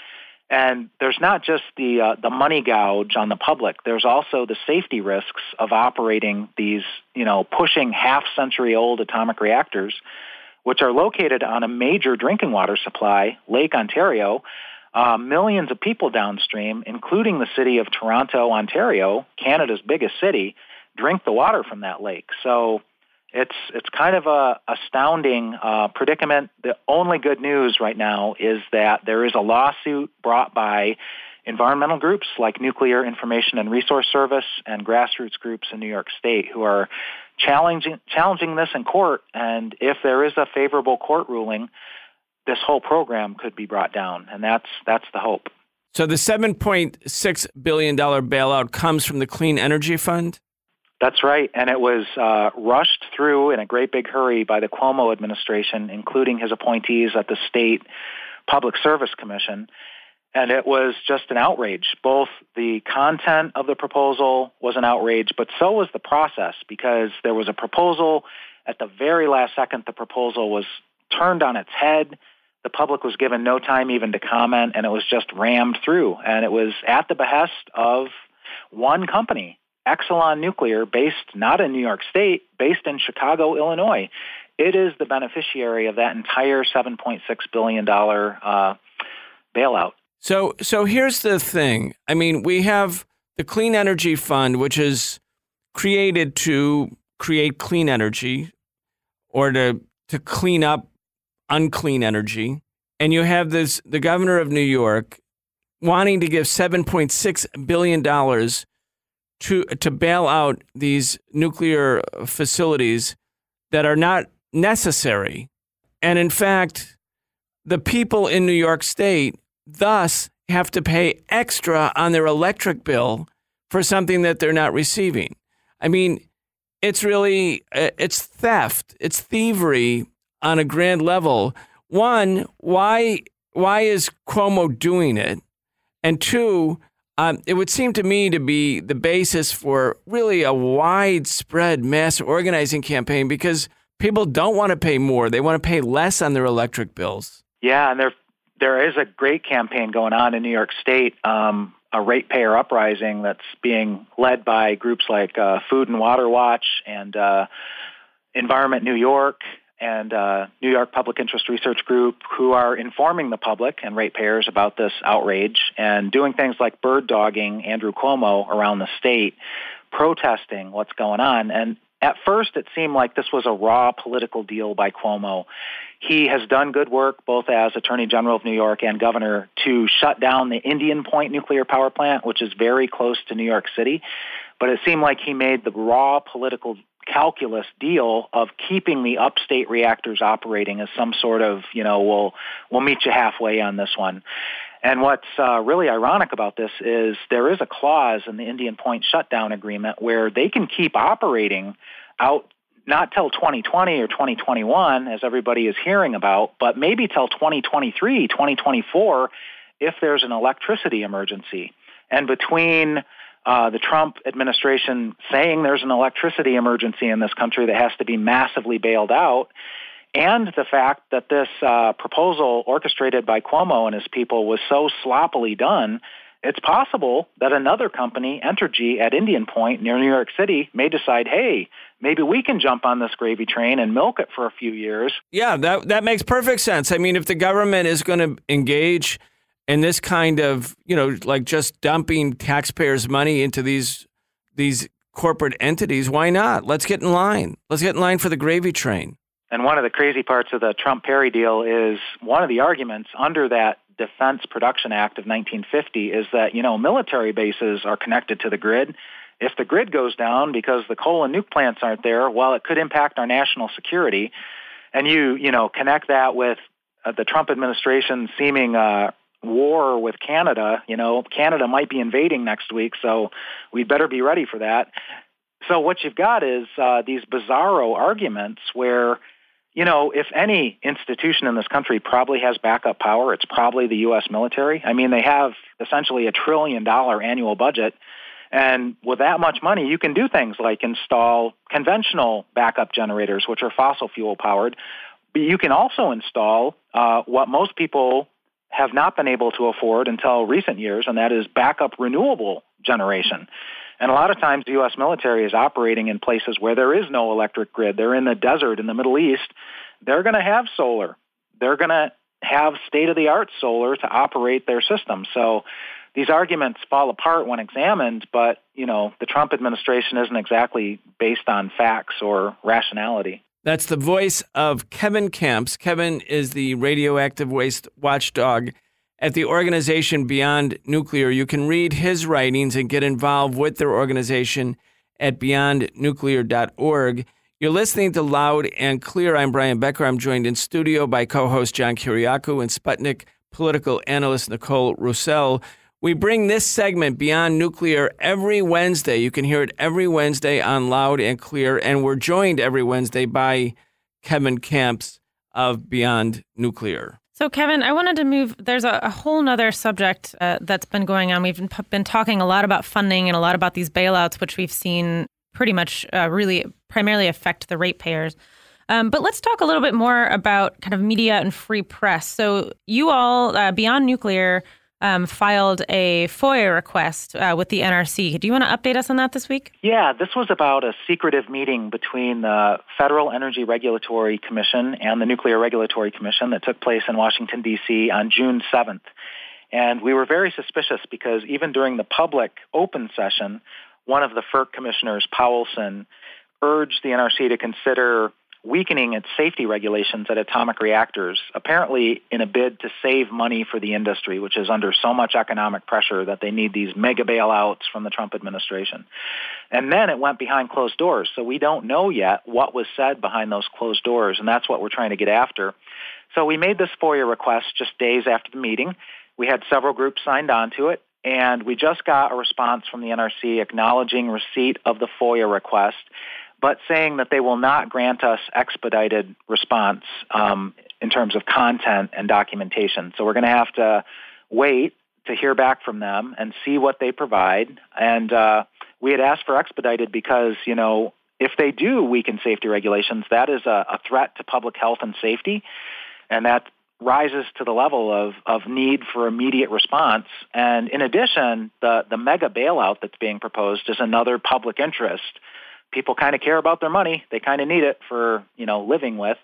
And there's not just the money gouge on the public. There's also the safety risks of operating these, pushing half-century-old atomic reactors, which are located on a major drinking water supply, Lake Ontario. Millions of people downstream, including the city of Toronto, Ontario, Canada's biggest city, drink the water from that lake. So it's kind of a astounding predicament. The only good news right now is that there is a lawsuit brought by environmental groups like Nuclear Information and Resource Service and grassroots groups in New York State who are challenging this in court. And if there is a favorable court ruling, this whole program could be brought down, and that's the hope. So the $7.6 billion bailout comes from the Clean Energy Fund? That's right, and it was rushed through in a great big hurry by the Cuomo administration, including his appointees at the State Public Service Commission, and it was just an outrage. Both the content of the proposal was an outrage, but so was the process, because there was a proposal. At the very last second, the proposal was turned on its head. The public was given no time even to comment, and it was just rammed through. And it was at the behest of one company, Exelon Nuclear, based not in New York State, based in Chicago, Illinois. It is the beneficiary of that entire $7.6 billion bailout. So here's the thing. I mean, we have the Clean Energy Fund, which is created to create clean energy or to clean up unclean energy. And you have the governor of New York wanting to give $7.6 billion to bail out these nuclear facilities that are not necessary. And in fact, the people in New York State thus have to pay extra on their electric bill for something that they're not receiving. I mean, it's theft. It's thievery on a grand level. One, why is Cuomo doing it? And two, it would seem to me to be the basis for really a widespread mass organizing campaign, because people don't want to pay more. They want to pay less on their electric bills. Yeah, and there is a great campaign going on in New York State, a ratepayer uprising that's being led by groups like Food and Water Watch and Environment New York and New York Public Interest Research Group, who are informing the public and ratepayers about this outrage and doing things like bird dogging Andrew Cuomo around the state, protesting what's going on. And at first, it seemed like this was a raw political deal by Cuomo. He has done good work, both as Attorney General of New York and governor, to shut down the Indian Point nuclear power plant, which is very close to New York City. But it seemed like he made the raw political calculus deal of keeping the upstate reactors operating as some sort of, we'll meet you halfway on this one. And what's really ironic about this is there is a clause in the Indian Point shutdown agreement where they can keep operating out not till 2020 or 2021, as everybody is hearing about, but maybe till 2023, 2024, if there's an electricity emergency. And between the Trump administration saying there's an electricity emergency in this country that has to be massively bailed out, and the fact that this proposal orchestrated by Cuomo and his people was so sloppily done, it's possible that another company, Entergy at Indian Point near New York City, may decide, hey, maybe we can jump on this gravy train and milk it for a few years. Yeah, that makes perfect sense. I mean, if the government is going to engage in this kind of, like just dumping taxpayers' money into these corporate entities, why not? Let's get in line. Let's get in line for the gravy train. And one of the crazy parts of the Trump-Perry deal is one of the arguments under that Defense Production Act of 1950 is that, military bases are connected to the grid. If the grid goes down because the coal and nuke plants aren't there, well, it could impact our national security. And you connect that with the Trump administration seeming war with Canada. Canada might be invading next week, so we'd better be ready for that. So what you've got is these bizarro arguments where, if any institution in this country probably has backup power, it's probably the U.S. military. I mean, they have essentially $1 trillion annual budget. And with that much money, you can do things like install conventional backup generators, which are fossil fuel powered. But you can also install what most people have not been able to afford until recent years, and that is backup renewable generation. And a lot of times the U.S. military is operating in places where there is no electric grid. They're in the desert in the Middle East. They're going to have solar. They're going to have state-of-the-art solar to operate their system. So these arguments fall apart when examined, but, the Trump administration isn't exactly based on facts or rationality. That's the voice of Kevin Kamps. Kevin is the radioactive waste watchdog at the organization Beyond Nuclear. You can read his writings and get involved with their organization at beyondnuclear.org. You're listening to Loud and Clear. I'm Brian Becker. I'm joined in studio by co-host John Kiriakou and Sputnik political analyst Nicole Roussel. We bring this segment, Beyond Nuclear, every Wednesday. You can hear it every Wednesday on Loud and Clear, and we're joined every Wednesday by Kevin Camps of Beyond Nuclear. So, Kevin, I wanted to move. There's a whole nother subject that's been going on. We've been talking a lot about funding and a lot about these bailouts, which we've seen pretty much really primarily affect the ratepayers. But let's talk a little bit more about kind of media and free press. So you all, Beyond Nuclear, filed a FOIA request with the NRC. Do you want to update us on that this week? Yeah, this was about a secretive meeting between the Federal Energy Regulatory Commission and the Nuclear Regulatory Commission that took place in Washington, D.C. on June 7th. And we were very suspicious because even during the public open session, one of the FERC commissioners, Powelson, urged the NRC to consider weakening its safety regulations at atomic reactors, apparently in a bid to save money for the industry, which is under so much economic pressure that they need these mega bailouts from the Trump administration. And then it went behind closed doors, so we don't know yet what was said behind those closed doors, and that's what we're trying to get after. So we made this FOIA request just days after the meeting. We had several groups signed on to it, and we just got a response from the NRC acknowledging receipt of the FOIA request, but saying that they will not grant us expedited response in terms of content and documentation. So we're going to have to wait to hear back from them and see what they provide. And we had asked for expedited because, you know, if they do weaken safety regulations, that is a threat to public health and safety, and that rises to the level of need for immediate response. And in addition, the mega bailout that's being proposed is another public interest. People kind of care about their money. They kind of need it for, you know, living with.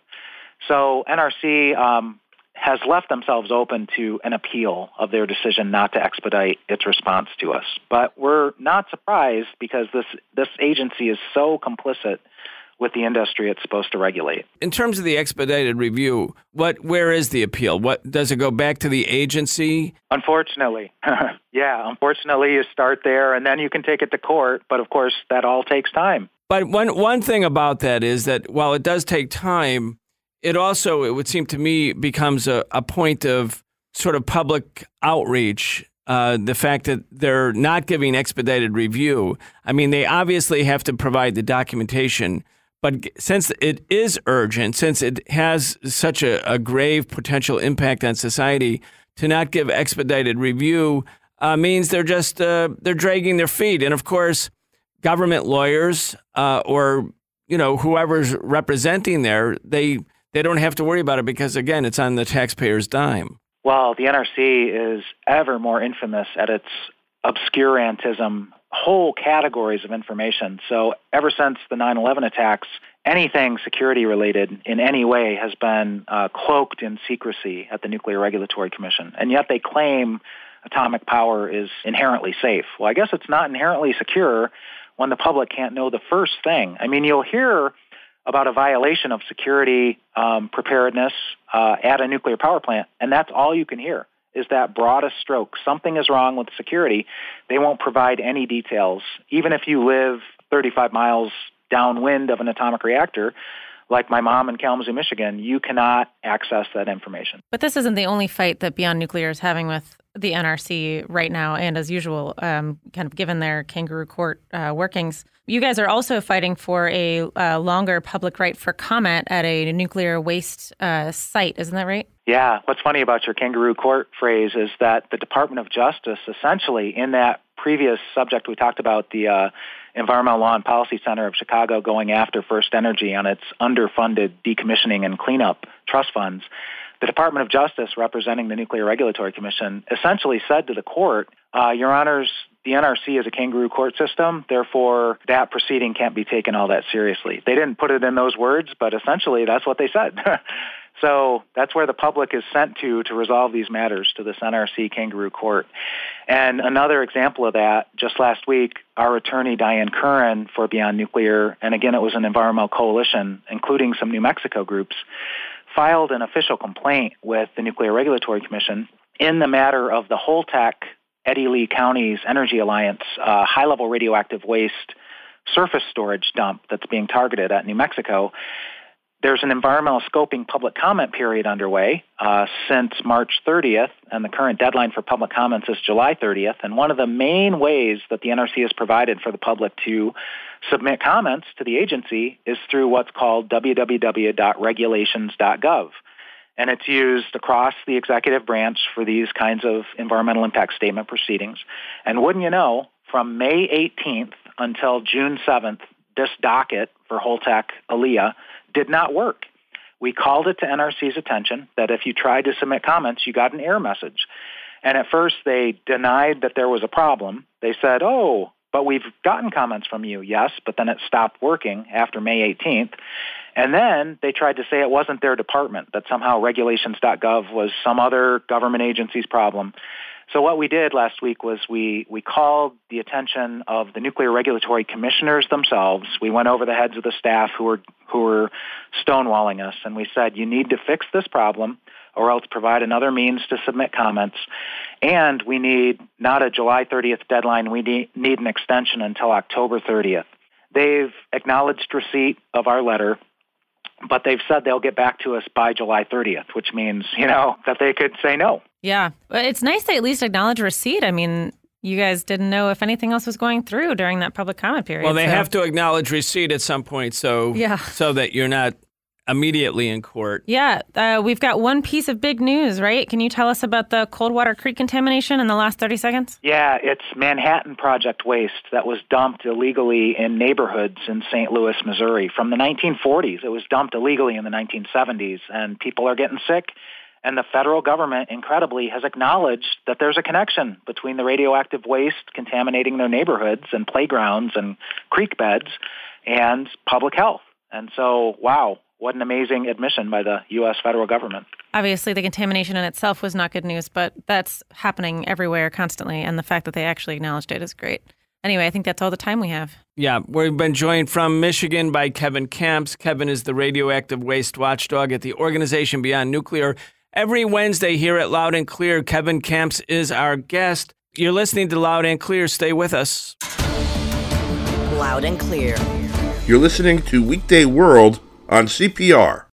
So NRC has left themselves open to an appeal of their decision not to expedite its response to us. But we're not surprised because this agency is so complicit with the industry it's supposed to regulate. In terms of the expedited review, where is the appeal? What does it go back to the agency? Unfortunately. Yeah, unfortunately you start there and then you can take it to court, but of course that all takes time. But one thing about that is that while it does take time, it also, it would seem to me, becomes a point of sort of public outreach. The fact that they're not giving expedited review. I mean, they obviously have to provide the documentation, but since it is urgent, since it has such a grave potential impact on society, to not give expedited review means they're just they're dragging their feet. And of course, government lawyers or whoever's representing there, they don't have to worry about it because again, it's on the taxpayer's dime. Well, the NRC is ever more infamous at its obscurantism, whole categories of information. So ever since the 9/11 attacks, anything security-related in any way has been cloaked in secrecy at the Nuclear Regulatory Commission. And yet they claim atomic power is inherently safe. Well, I guess it's not inherently secure when the public can't know the first thing. I mean, you'll hear about a violation of security preparedness at a nuclear power plant, and that's all you can hear is that broadest stroke. Something is wrong with security. They won't provide any details. Even if you live 35 miles downwind of an atomic reactor, like my mom in Kalamazoo, Michigan, you cannot access that information. But this isn't the only fight that Beyond Nuclear is having with the NRC right now, and as usual, kind of given their kangaroo court workings. You guys are also fighting for a longer public right for comment at a nuclear waste site, isn't that right? Yeah. What's funny about your kangaroo court phrase is that the Department of Justice, essentially in that previous subject we talked about, the Environmental Law and Policy Center of Chicago going after First Energy on its underfunded decommissioning and cleanup trust funds, the Department of Justice, representing the Nuclear Regulatory Commission, essentially said to the court, Your Honors, the NRC is a kangaroo court system, therefore that proceeding can't be taken all that seriously. They didn't put it in those words, but essentially that's what they said. So that's where the public is sent to resolve these matters, to this NRC kangaroo court. And another example of that, just last week, our attorney Diane Curran for Beyond Nuclear, and again it was an environmental coalition, including some New Mexico groups, filed an official complaint with the Nuclear Regulatory Commission in the matter of the Holtec Eddy Lee County's Energy Alliance high-level radioactive waste surface storage dump that's being targeted at New Mexico. There's an environmental scoping public comment period underway since March 30th, and the current deadline for public comments is July 30th. And one of the main ways that the NRC has provided for the public to submit comments to the agency is through what's called www.regulations.gov. And it's used across the executive branch for these kinds of environmental impact statement proceedings. And wouldn't you know, from May 18th until June 7th, this docket for Holtec ALEA did not work. We called it to NRC's attention that if you tried to submit comments, you got an error message. And at first they denied that there was a problem. They said, oh, but we've gotten comments from you. Yes, but then it stopped working after May 18th. And then they tried to say it wasn't their department, that somehow regulations.gov was some other government agency's problem. So what we did last week was we called the attention of the nuclear regulatory commissioners themselves. We went over the heads of the staff who were stonewalling us, and we said, you need to fix this problem or else provide another means to submit comments. And we need not a July 30th deadline, we need an extension until October 30th. They've acknowledged receipt of our letter, but they've said they'll get back to us by July 30th, which means, that they could say no. Yeah. It's nice they at least acknowledge receipt. I mean, you guys didn't know if anything else was going through during that public comment period. Well, they have to acknowledge receipt at some point so that you're not immediately in court. Yeah. We've got one piece of big news, right? Can you tell us about the Coldwater Creek contamination in the last 30 seconds? Yeah, it's Manhattan Project waste that was dumped illegally in neighborhoods in St. Louis, Missouri. From the 1940s, it was dumped illegally in the 1970s, and people are getting sick. And the federal government, incredibly, has acknowledged that there's a connection between the radioactive waste contaminating their neighborhoods and playgrounds and creek beds and public health. And so, wow, what an amazing admission by the U.S. federal government. Obviously, the contamination in itself was not good news, but that's happening everywhere constantly. And the fact that they actually acknowledged it is great. Anyway, I think that's all the time we have. Yeah, we've been joined from Michigan by Kevin Kamps. Kevin is the radioactive waste watchdog at the organization Beyond Nuclear. Every Wednesday here at Loud and Clear, Kevin Kamps is our guest. You're listening to Loud and Clear. Stay with us. Loud and Clear. You're listening to Weekday World on CPR.